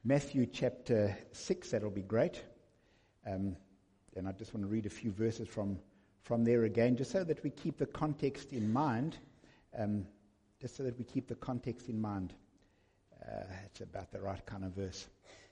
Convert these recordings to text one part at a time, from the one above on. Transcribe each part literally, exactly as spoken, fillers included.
Matthew chapter six, that'll be great. Um, and I just want to read a few verses from, from there again, just so that we keep the context in mind. Um, just so that we keep the context in mind. Uh, it's about the right kind of verse.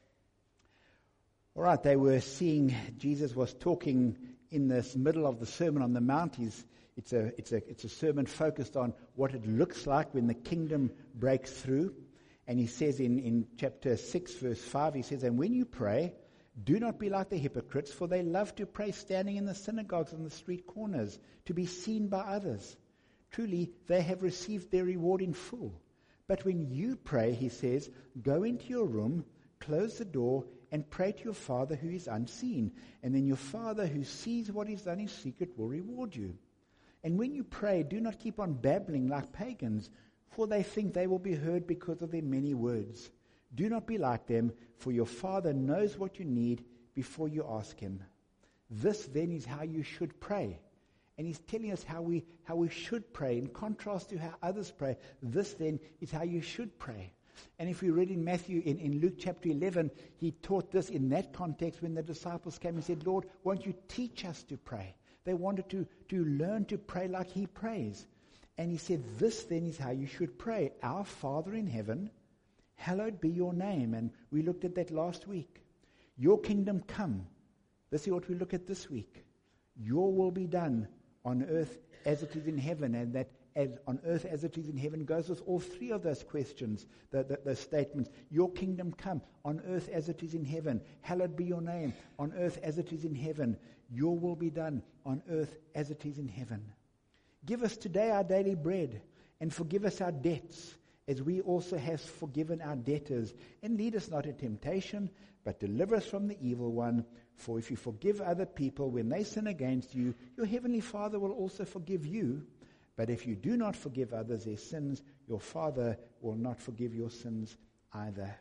All right, they were seeing, Jesus was talking in this middle of the Sermon on the Mount. He's, it's a, it's a, it's a sermon focused on what it looks like when the kingdom breaks through. And he says in, in chapter six, verse five, he says, "And when you pray, do not be like the hypocrites, for they love to pray standing in the synagogues and the street corners, to be seen by others. Truly, they have received their reward in full. But when you pray," he says, "go into your room, close the door, and pray to your Father who is unseen. And then your Father who sees what is done in secret will reward you. And when you pray, do not keep on babbling like pagans, for they think they will be heard because of their many words. Do not be like them, for your Father knows what you need before you ask him. This then is how you should pray." And he's telling us how we how we should pray. In contrast to how others pray, this then is how you should pray. And if we read in Matthew, in, in Luke chapter eleven, he taught this in that context when the disciples came and said, "Lord, won't you teach us to pray?" They wanted to, to learn to pray like he prays. And he said, "This then is how you should pray. Our Father in heaven, hallowed be your name." And we looked at that last week. "Your kingdom come." This is what we look at this week. "Your will be done on earth as it is in heaven." And that as on earth as it is in heaven goes with all three of those questions, the, the, those statements. Your kingdom come on earth as it is in heaven. Hallowed be your name on earth as it is in heaven. Your will be done on earth as it is in heaven. "Give us today our daily bread, and forgive us our debts, as we also have forgiven our debtors. And lead us not into temptation, but deliver us from the evil one. For if you forgive other people when they sin against you, your heavenly Father will also forgive you. But if you do not forgive others their sins, your Father will not forgive your sins either."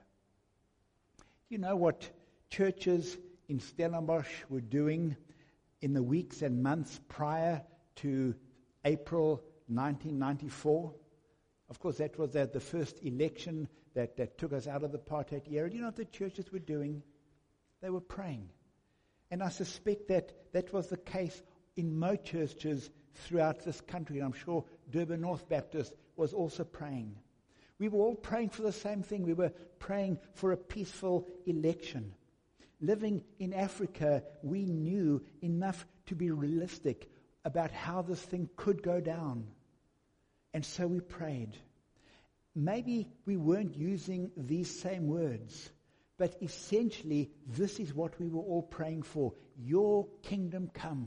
You know what churches in Stellenbosch were doing in the weeks and months prior to April nineteen ninety-four? Of course, that was the, the first election that, that took us out of the apartheid era. Do you know what the churches were doing? They were praying. And I suspect that that was the case in most churches throughout this country. And I'm sure Durban North Baptist was also praying. We were all praying for the same thing. We were praying for a peaceful election. Living in Africa, we knew enough to be realistic about how this thing could go down. And so we prayed. Maybe we weren't using these same words, but essentially this is what we were all praying for. Your kingdom come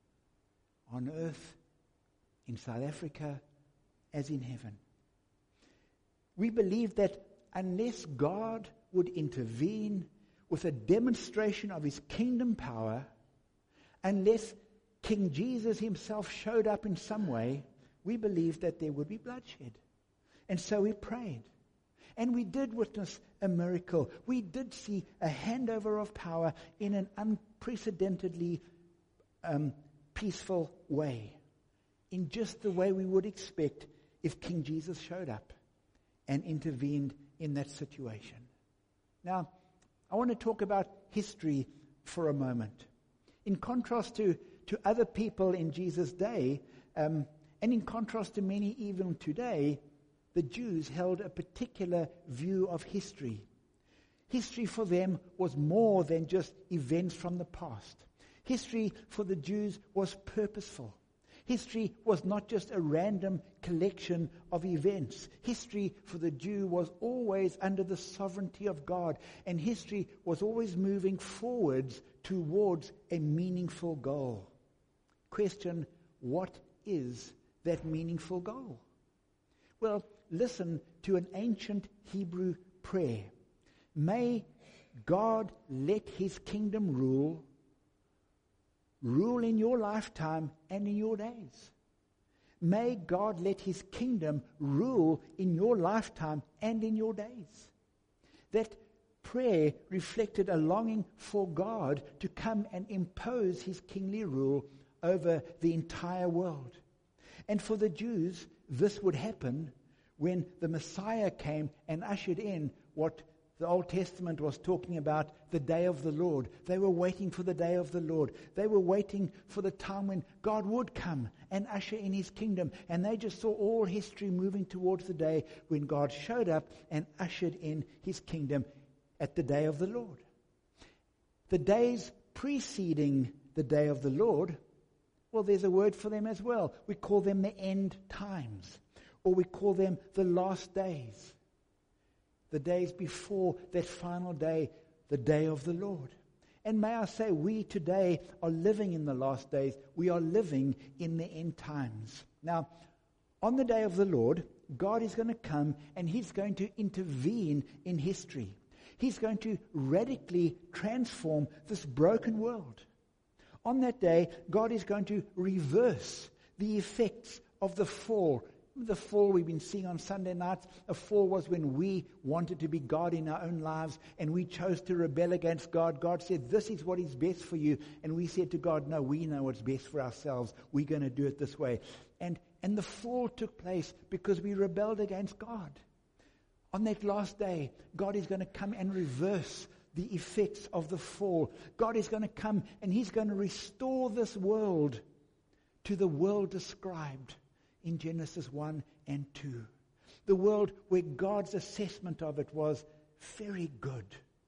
on earth, in South Africa, as in heaven. We believe that unless God would intervene with a demonstration of his kingdom power, unless King Jesus himself showed up in some way, we believed that there would be bloodshed. And so we prayed. And we did witness a miracle. We did see a handover of power in an unprecedentedly um, peaceful way. In just the way we would expect if King Jesus showed up and intervened in that situation. Now, I want to talk about history for a moment. In contrast to, to other people in Jesus' day, um, and in contrast to many even today, the Jews held a particular view of history. History for them was more than just events from the past. History for the Jews was purposeful. History was not just a random collection of events. History for the Jew was always under the sovereignty of God, and history was always moving forwards towards a meaningful goal. Question: what is that meaningful goal? Well, listen to an ancient Hebrew prayer. May God let his kingdom rule, rule in your lifetime and in your days. May God let his kingdom rule in your lifetime and in your days. That prayer reflected a longing for God to come and impose his kingly rule over the entire world. And for the Jews, this would happen when the Messiah came and ushered in what The Old Testament was talking about the day of the Lord. They were waiting for the day of the Lord. They were waiting for the time when God would come and usher in his kingdom. And they just saw all history moving towards the day when God showed up and ushered in his kingdom at the day of the Lord. The days preceding the day of the Lord, well, there's a word for them as well. We call them the end times, or we call them the last days. The days before that final day, the day of the Lord. And may I say, we today are living in the last days. We are living in the end times. Now, on the day of the Lord, God is going to come and he's going to intervene in history. He's going to radically transform this broken world. On that day, God is going to reverse the effects of the fall. The fall we've been seeing on Sunday nights, a fall was when we wanted to be God in our own lives and we chose to rebel against God. God said, this is what is best for you. And we said to God, no, we know what's best for ourselves. We're going to do it this way. And, and the fall took place because we rebelled against God. On that last day, God is going to come and reverse the effects of the fall. God is going to come and he's going to restore this world to the world described in Genesis one and two. The world where God's assessment of it was very good.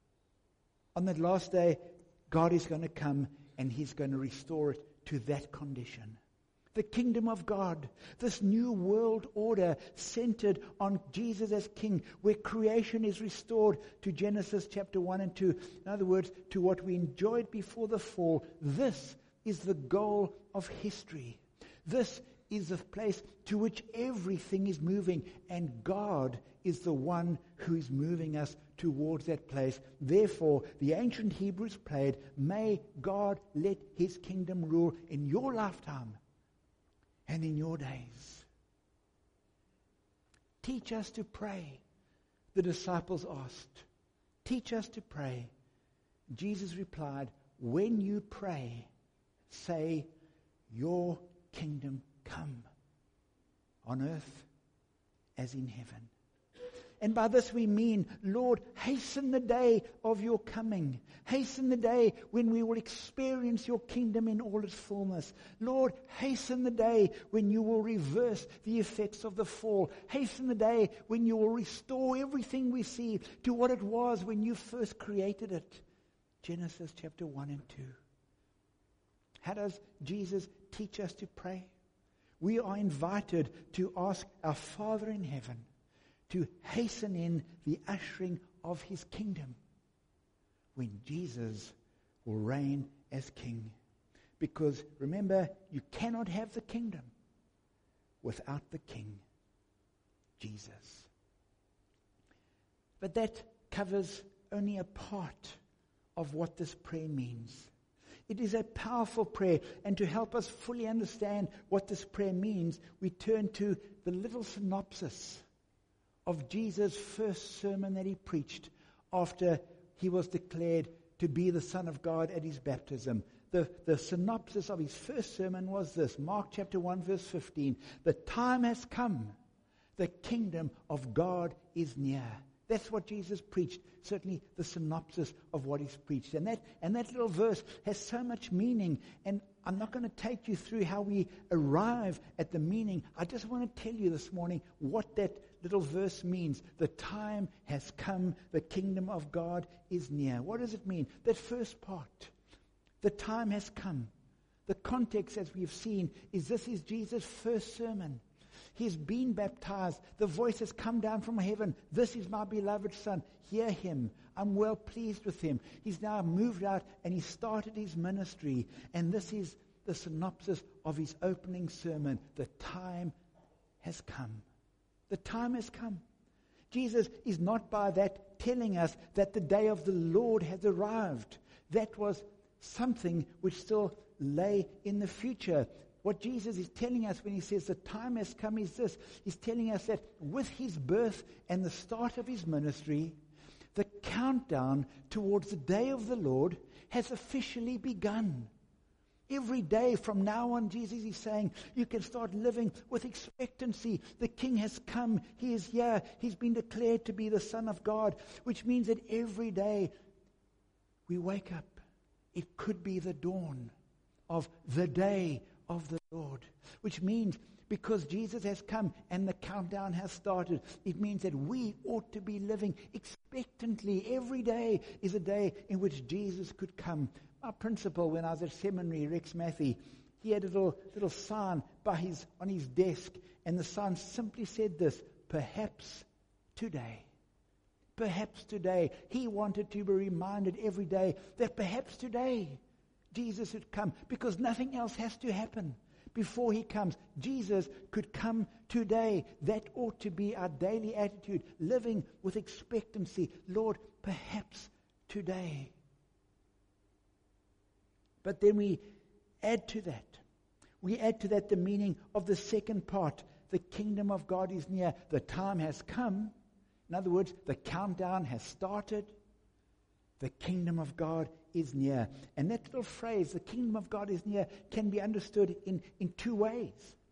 On that last day, God is going to come and he's going to restore it to that condition. The kingdom of God, this new world order centered on Jesus as king, where creation is restored to Genesis chapter one and two. In other words, to what we enjoyed before the fall. This is the goal of history. This is the place to which everything is moving, and God is the one who is moving us towards that place. Therefore, the ancient Hebrews prayed, may God let his kingdom rule in your lifetime and in your days. Teach us to pray, the disciples asked. Teach us to pray. Jesus replied, when you pray, say, your kingdom come on earth as in heaven. And by this we mean, Lord, hasten the day of your coming. Hasten the day when we will experience your kingdom in all its fullness. Lord, hasten the day when you will reverse the effects of the fall. Hasten the day when you will restore everything we see to what it was when you first created it. Genesis chapter one and two. How does Jesus teach us to pray? We are invited to ask our Father in heaven to hasten in the ushering of his kingdom when Jesus will reign as king. Because remember, you cannot have the kingdom without the king, Jesus. But that covers only a part of what this prayer means. It is a powerful prayer, and to help us fully understand what this prayer means, we turn to the little synopsis of Jesus' first sermon that he preached after he was declared to be the Son of God at his baptism. The, the synopsis of his first sermon was this, Mark chapter one verse fifteen, the time has come, the kingdom of God is near. That's what Jesus preached, certainly the synopsis of what he's preached. And that, and that little verse has so much meaning, and I'm not going to take you through how we arrive at the meaning. I just want to tell you this morning what that little verse means. The time has come, the kingdom of God is near. What does it mean? That first part, the time has come. The context, as we've seen, is this is Jesus' first sermon. He's been baptized. The voice has come down from heaven. This is my beloved Son. Hear him. I'm well pleased with him. He's now moved out and he started his ministry. And this is the synopsis of his opening sermon. The time has come. The time has come. Jesus is not by that telling us that the day of the Lord has arrived. That was something which still lay in the future. What Jesus is telling us when he says the time has come is this. He's telling us that with his birth and the start of his ministry, the countdown towards the day of the Lord has officially begun. Every day from now on, Jesus is saying, you can start living with expectancy. The King has come. He is here. He's been declared to be the Son of God, which means that every day we wake up. It could be the dawn of the day of the Lord, which means because Jesus has come and the countdown has started, it means that we ought to be living expectantly. Every day is a day in which Jesus could come. My principal, when I was at seminary, Rex Matthey, he had a little, little sign by his, on his desk, and the sign simply said this: perhaps today. Perhaps today. He wanted to be reminded every day that perhaps today Jesus would come, because nothing else has to happen before he comes. Jesus could come today. That ought to be our daily attitude, living with expectancy. Lord, perhaps today. But then we add to that. We add to that the meaning of the second part. The kingdom of God is near. The time has come. In other words, the countdown has started. The kingdom of God is near. And that little phrase, the kingdom of God is near, can be understood in, in two ways.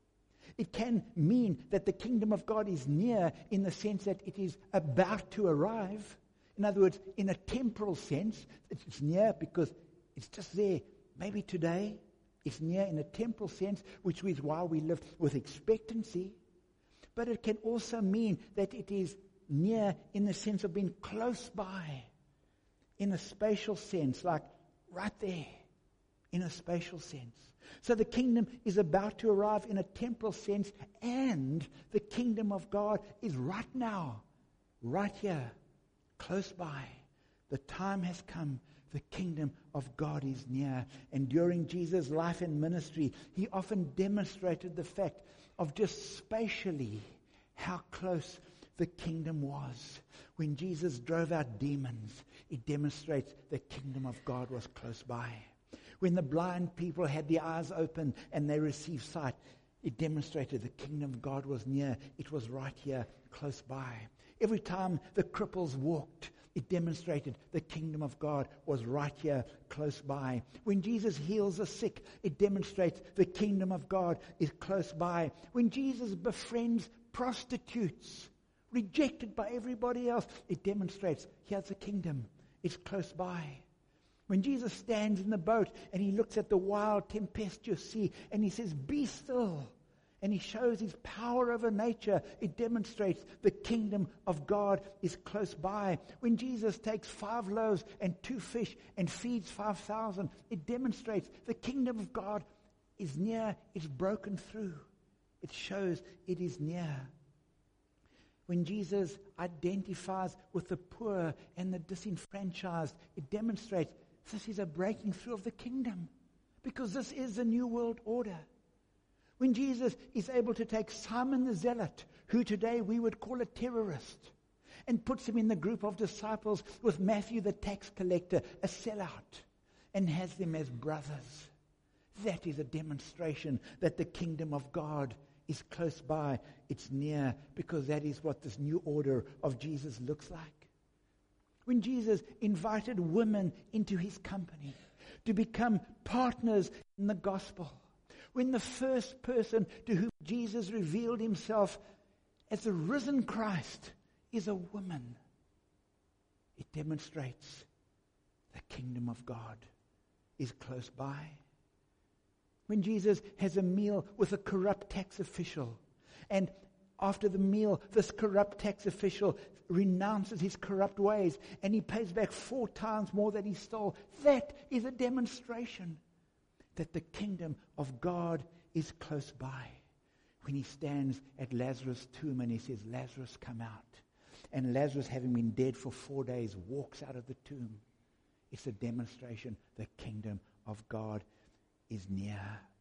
It can mean that the kingdom of God is near in the sense that it is about to arrive. In other words, in a temporal sense, it's near because it's just there. Maybe today, it's near in a temporal sense, which is why we live with expectancy. But it can also mean that it is near in the sense of being close by, in a spatial sense, like right there, in a spatial sense. So the kingdom is about to arrive in a temporal sense, and the kingdom of God is right now, right here, close by. The time has come. The kingdom of God is near. And during Jesus' life and ministry, he often demonstrated the fact of just spatially how close the kingdom was. When Jesus drove out demons, it demonstrates the kingdom of God was close by. When the blind people had their eyes open and they received sight, it demonstrated the kingdom of God was near. It was right here, close by. Every time the cripples walked, it demonstrated the kingdom of God was right here, close by. When Jesus heals the sick, it demonstrates the kingdom of God is close by. When Jesus befriends prostitutes, rejected by everybody else, it demonstrates here's the kingdom. It's close by. When Jesus stands in the boat and he looks at the wild, tempestuous sea and he says, be still, and he shows his power over nature, it demonstrates the kingdom of God is close by. When Jesus takes five loaves and two fish and feeds five thousand, it demonstrates the kingdom of God is near, it's broken through. It shows it is near. When Jesus identifies with the poor and the disenfranchised, it demonstrates this is a breaking through of the kingdom, because this is the new world order. When Jesus is able to take Simon the Zealot, who today we would call a terrorist, and puts him in the group of disciples with Matthew the tax collector, a sellout, and has them as brothers, that is a demonstration that the kingdom of God is close by. It's near, because that is what this new order of Jesus looks like. When Jesus invited women into his company to become partners in the gospel, when the first person to whom Jesus revealed himself as the risen Christ is a woman, it demonstrates the kingdom of God is close by. When Jesus has a meal with a corrupt tax official, and after the meal, this corrupt tax official renounces his corrupt ways and he pays back four times more than he stole, that is a demonstration that the kingdom of God is close by. When he stands at Lazarus' tomb and he says, Lazarus, come out. And Lazarus, having been dead for four days, walks out of the tomb. It's a demonstration the kingdom of God is near.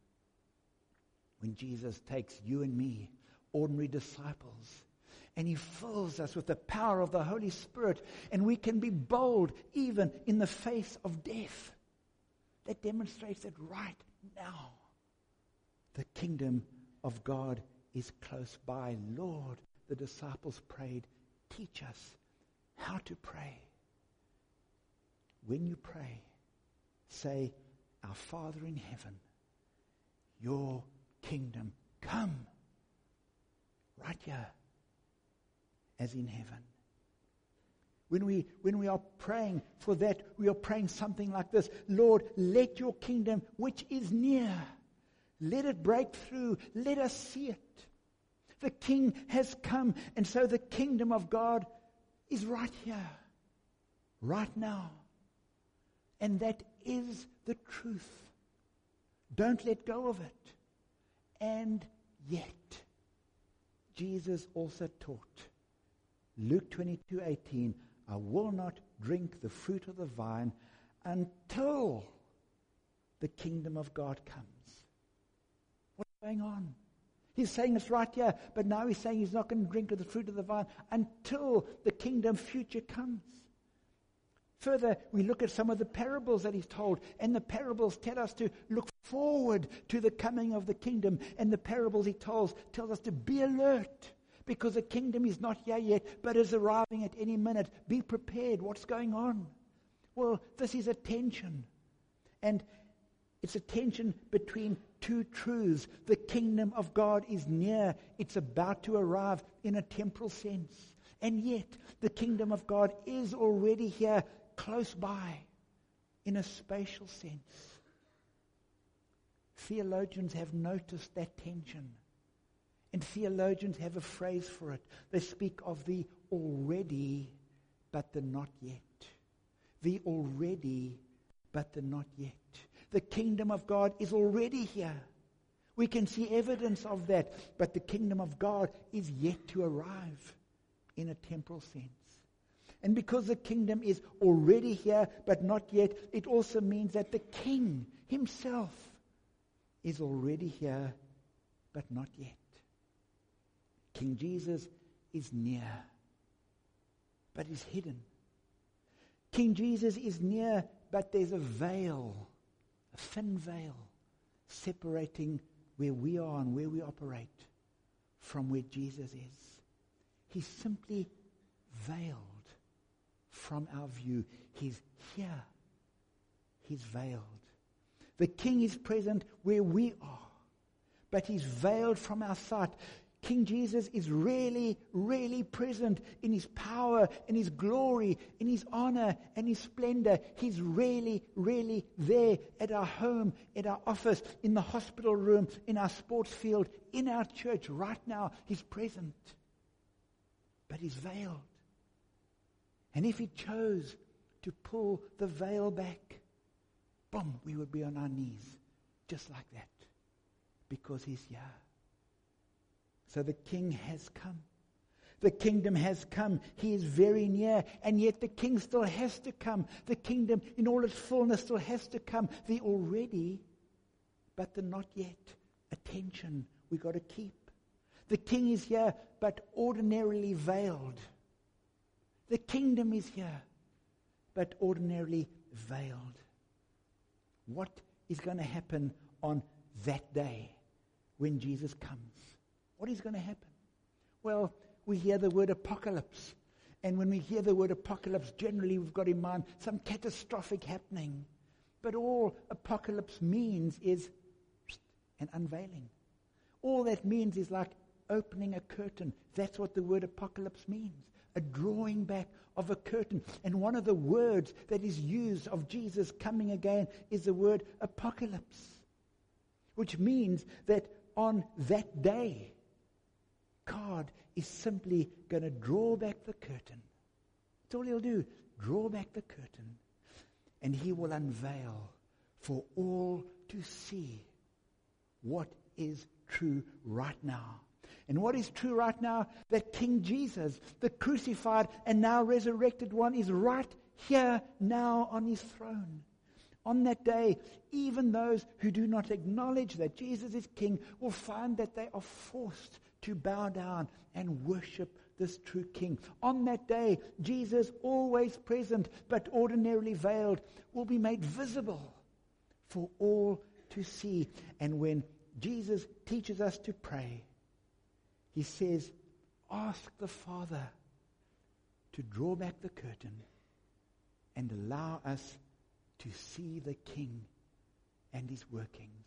When Jesus takes you and me, ordinary disciples, and he fills us with the power of the Holy Spirit, and we can be bold even in the face of death. That demonstrates that right now the kingdom of God is close by. Lord, the disciples prayed, teach us how to pray. When you pray, say, Our Father in heaven, your kingdom come, right here, as in heaven. When we, when we are praying for that, we are praying something like this: Lord, let your kingdom, which is near, let it break through. Let us see it. The King has come, and so the kingdom of God is right here, right now. And that is the truth. Don't let go of it. And yet, Jesus also taught, Luke twenty-two eighteen, I will not drink the fruit of the vine until the kingdom of God comes. What's going on? He's saying it's right here, but now he's saying he's not going to drink of the fruit of the vine until the kingdom future comes. Further, we look at some of the parables that he's told, and the parables tell us to look forward to the coming of the kingdom, and the parables he tells tells us to be alert, because the kingdom is not here yet, but is arriving at any minute. Be prepared. What's going on? Well, this is a tension, and it's a tension between two truths. The kingdom of God is near. It's about to arrive in a temporal sense. And yet, the kingdom of God is already here, close by, in a spatial sense. Theologians have noticed that tension. And theologians have a phrase for it. They speak of the already, but the not yet. The already, but the not yet. The kingdom of God is already here. We can see evidence of that, but the kingdom of God is yet to arrive in a temporal sense. And because the kingdom is already here, but not yet, it also means that the king himself is already here, but not yet. King Jesus is near, but is hidden. King Jesus is near, but there's a veil, a thin veil, separating where we are and where we operate from where Jesus is. He's simply veiled from our view. He's here. He's veiled. The King is present where we are, but he's veiled from our sight. King Jesus is really, really present in his power, in his glory, in his honor, and his splendor. He's really, really there at our home, at our office, in the hospital room, in our sports field, in our church. Right now, he's present. But he's veiled. And if he chose to pull the veil back, boom, we would be on our knees, just like that, because he's here. So the King has come. The kingdom has come. He is very near. And yet the King still has to come. The kingdom in all its fullness still has to come. The already, but the not yet. Attention we got to keep. The King is here, but ordinarily veiled. The kingdom is here, but ordinarily veiled. What is going to happen on that day when Jesus comes? What is going to happen? Well, we hear the word apocalypse. And when we hear the word apocalypse, generally we've got in mind some catastrophic happening. But all apocalypse means is an unveiling. All that means is like opening a curtain. That's what the word apocalypse means. A drawing back of a curtain. And one of the words that is used of Jesus coming again is the word apocalypse. Which means that on that day, God is simply going to draw back the curtain. That's all he'll do. Draw back the curtain. And he will unveil for all to see what is true right now. And what is true right now? That King Jesus, the crucified and now resurrected one, is right here now on his throne. On that day, even those who do not acknowledge that Jesus is King will find that they are forced to bow down and worship this true King. On that day, Jesus, always present but ordinarily veiled, will be made visible for all to see. And when Jesus teaches us to pray, he says, ask the Father to draw back the curtain and allow us to see the King and his workings.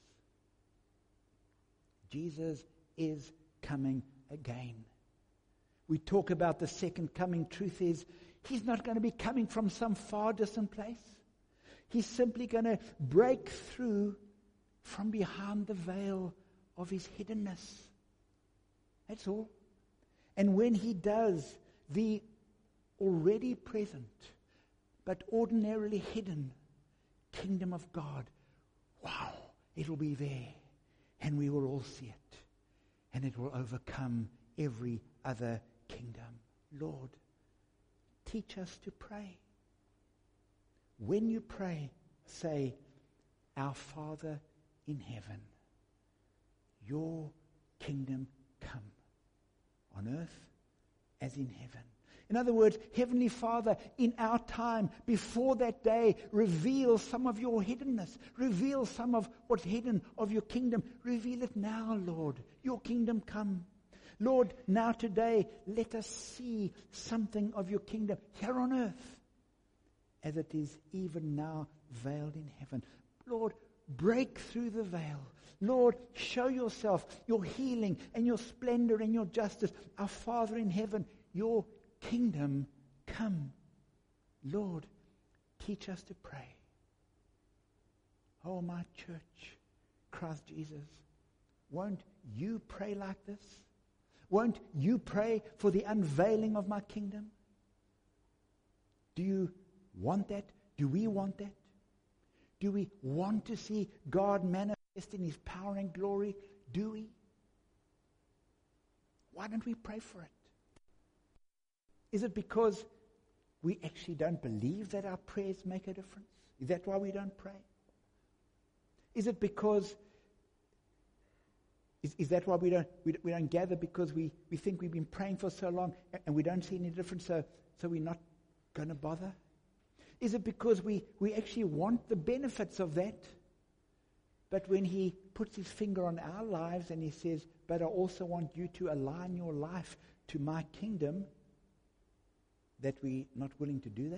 Jesus is coming again. We talk about the second coming. Truth is, he's not going to be coming from some far distant place. He's simply going to break through from behind the veil of his hiddenness. That's all. And when he does, the already present, but ordinarily hidden kingdom of God, wow, it will be there. And we will all see it. And it will overcome every other kingdom. Lord, teach us to pray. When you pray, say, Our Father in heaven, your kingdom come on earth as in heaven. In other words, Heavenly Father, in our time, before that day, reveal some of your hiddenness. Reveal some of what's hidden of your kingdom. Reveal it now, Lord. Your kingdom come. Lord, now today, let us see something of your kingdom here on earth, as it is even now veiled in heaven. Lord, break through the veil. Lord, show yourself, your healing and your splendor and your justice. Our Father in heaven, your kingdom come. Lord, teach us to pray. Oh, my church, Christ Jesus, won't you pray like this? Won't you pray for the unveiling of my kingdom? Do you want that? Do we want that? Do we want to see God manifest in his power and glory? Do we? Why don't we pray for it? Is it because we actually don't believe that our prayers make a difference? Is that why we don't pray? Is it because, is, is that why we don't we, we don't gather because we, we think we've been praying for so long and we don't see any difference, so, so we're not going to bother? Is it because we, we actually want the benefits of that, but when he puts his finger on our lives and he says, but I also want you to align your life to my kingdom, that we're not willing to do that?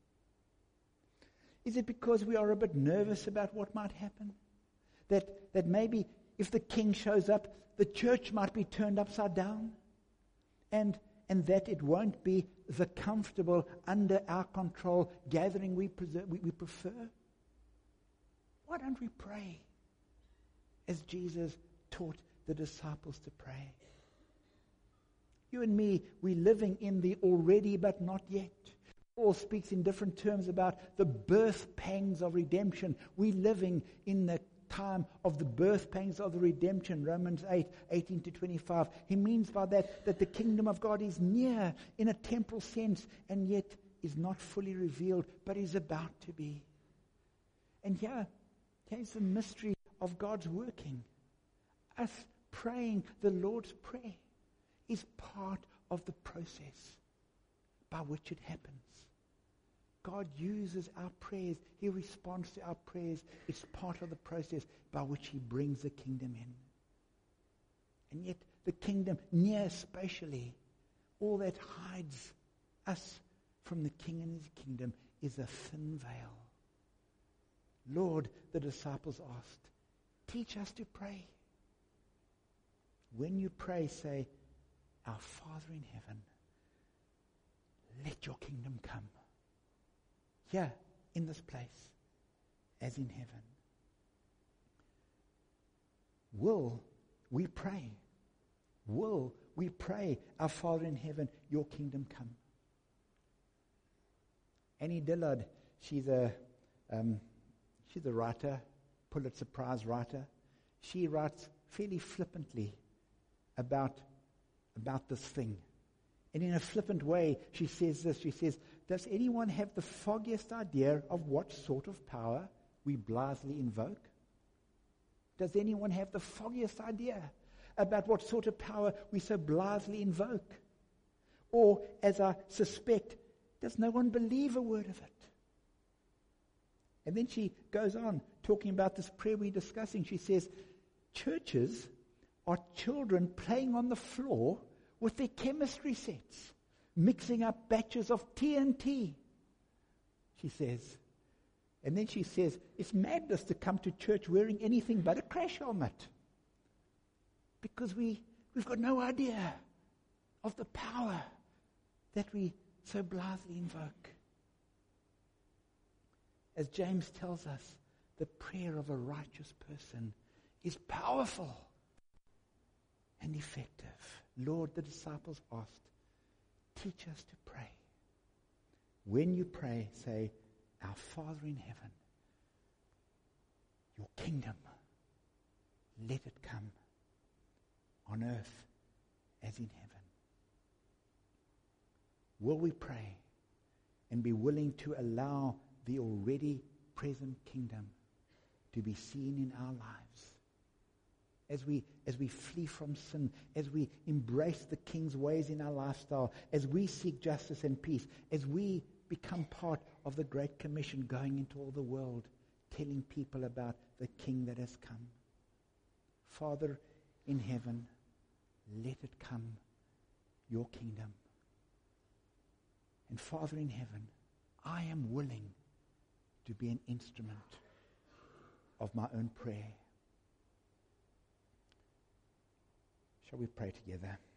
Is it because we are a bit nervous about what might happen? That, that maybe if the king shows up, the church might be turned upside down? And, and that it won't be the comfortable, under our control gathering we, preserve, we, we prefer? Why don't we pray as Jesus taught the disciples to pray? You and me, we're living in the already but not yet. Paul speaks in different terms about the birth pangs of redemption. We're living in the time of the birth pangs of the redemption, Romans eight, eighteen to twenty-five. He means by that that the kingdom of God is near in a temporal sense and yet is not fully revealed, but is about to be. And here, here's the mystery of God's working. Us praying the Lord's Prayer is part of the process by which it happens. God uses our prayers. He responds to our prayers. It's part of the process by which he brings the kingdom in. And yet the kingdom, near spatially, all that hides us from the king and his kingdom is a thin veil. Lord, the disciples asked, teach us to pray. When you pray, say, Our Father in heaven, let your kingdom come. Here, in this place, as in heaven. Will we pray? Will we pray, Our Father in heaven, your kingdom come? Annie Dillard, she's a um, she's a writer, Pulitzer Prize writer. She writes fairly flippantly about about this thing. And in a flippant way, she says this. She says, does anyone have the foggiest idea of what sort of power we blithely invoke? Does anyone have the foggiest idea about what sort of power we so blithely invoke? Or, as I suspect, does no one believe a word of it? And then she goes on, talking about this prayer we're discussing. She says, churches are children playing on the floor with their chemistry sets, mixing up batches of T N T. She says, And then she says, it's madness to come to church wearing anything but a crash helmet. Because we, we've got no idea of the power that we so blithely invoke. As James tells us, the prayer of a righteous person is powerful and effective. Lord, the disciples asked, teach us to pray. When you pray, say, our Father in heaven, your kingdom, let it come on earth as in heaven. Will we pray and be willing to allow the already present kingdom to be seen in our lives? As we, as we flee from sin, as we embrace the King's ways in our lifestyle, as we seek justice and peace, as we become part of the Great Commission going into all the world, telling people about the King that has come. Father in heaven, let it come, your kingdom. And Father in heaven, I am willing to be an instrument of my own prayer. Shall we pray together?